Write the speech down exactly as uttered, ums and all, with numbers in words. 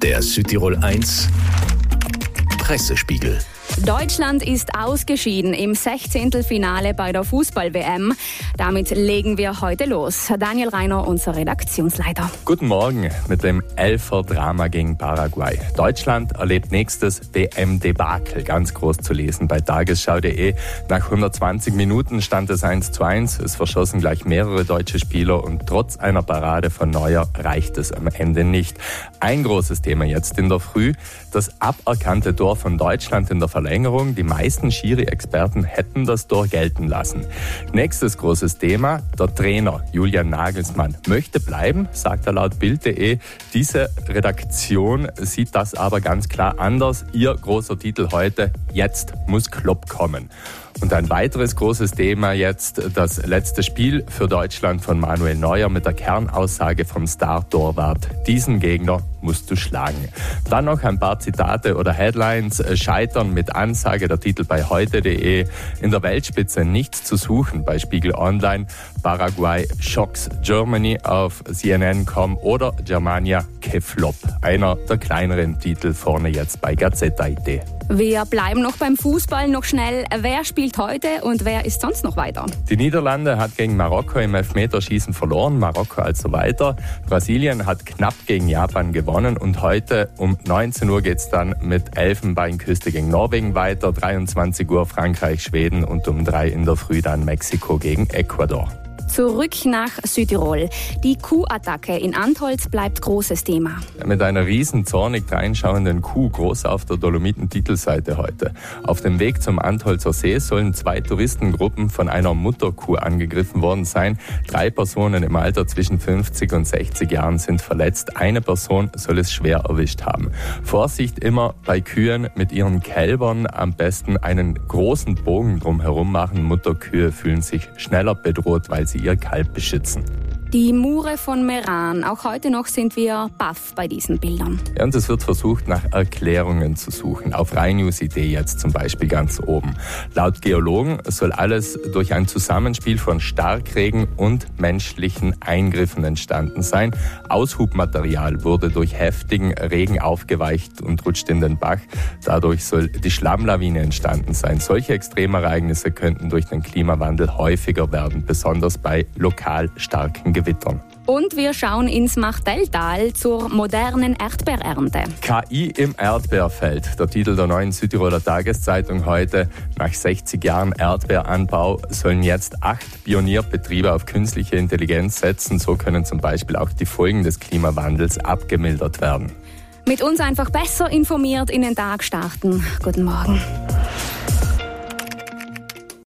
Der Südtirol eins Pressespiegel. Deutschland ist ausgeschieden im Sechzehntelfinale bei der Fußball-W M. Damit legen wir heute los. Daniel Reiner, unser Redaktionsleiter. Guten Morgen mit dem Elfer-Drama gegen Paraguay. Deutschland erlebt nächstes W M-Debakel. Ganz groß zu lesen bei tagesschau punkt de. Nach hundertzwanzig Minuten stand es eins zu eins. Es verschossen gleich mehrere deutsche Spieler und trotz einer Parade von Neuer reicht es am Ende nicht. Ein großes Thema jetzt in der Früh. Das aberkannte Tor von Deutschland in der Verlängerung. Die meisten Schiri-Experten hätten das Tor gelten lassen. Nächstes großes Thema, der Trainer Julian Nagelsmann möchte bleiben, sagt er laut Bild punkt de. Diese Redaktion sieht das aber ganz klar anders. Ihr großer Titel heute, jetzt muss Klopp kommen. Und ein weiteres großes Thema jetzt, das letzte Spiel für Deutschland von Manuel Neuer mit der Kernaussage vom Star-Torwart. Diesen Gegner musst du schlagen. Dann noch ein paar Zitate oder Headlines. Scheitern mit Ansage, der Titel bei heute punkt de. In der Weltspitze nichts zu suchen bei Spiegel Online. Paraguay shocks Germany auf C N N Punkt com oder Germania Keflop. Einer der kleineren Titel vorne jetzt bei Gazzetta punkt it. Wir bleiben noch beim Fußball, noch schnell. Wer spielt heute und wer ist sonst noch weiter? Die Niederlande hat gegen Marokko im Elfmeterschießen verloren, Marokko also weiter. Brasilien hat knapp gegen Japan gewonnen und heute um neunzehn Uhr geht es dann mit Elfenbeinküste gegen Norwegen weiter, dreiundzwanzig Uhr Frankreich, Schweden und um drei in der Früh dann Mexiko gegen Ecuador. Zurück nach Südtirol. Die Kuhattacke in Antholz bleibt großes Thema. Mit einer riesen zornig dreinschauenden Kuh groß auf der Dolomiten-Titelseite heute. Auf dem Weg zum Antholzer See sollen zwei Touristengruppen von einer Mutterkuh angegriffen worden sein. Drei Personen im Alter zwischen fünfzig und sechzig Jahren sind verletzt. Eine Person soll es schwer erwischt haben. Vorsicht immer bei Kühen mit ihren Kälbern. Am besten einen großen Bogen drumherum machen. Mutterkühe fühlen sich schneller bedroht, weil sie ihr Kalb beschützen. Die Mure von Meran. Auch heute noch sind wir baff bei diesen Bildern. Ja, und es wird versucht, nach Erklärungen zu suchen. Auf Rheinnews punkt de jetzt zum Beispiel ganz oben. Laut Geologen soll alles durch ein Zusammenspiel von Starkregen und menschlichen Eingriffen entstanden sein. Aushubmaterial wurde durch heftigen Regen aufgeweicht und rutscht in den Bach. Dadurch soll die Schlammlawine entstanden sein. Solche Extremereignisse könnten durch den Klimawandel häufiger werden, besonders bei lokal starken Gewittern. Und wir schauen ins Martelltal zur modernen Erdbeerernte. K I im Erdbeerfeld. Der Titel der neuen Südtiroler Tageszeitung heute. Nach sechzig Jahren Erdbeeranbau sollen jetzt acht Pionierbetriebe auf künstliche Intelligenz setzen. So können zum Beispiel auch die Folgen des Klimawandels abgemildert werden. Mit uns einfach besser informiert in den Tag starten. Guten Morgen.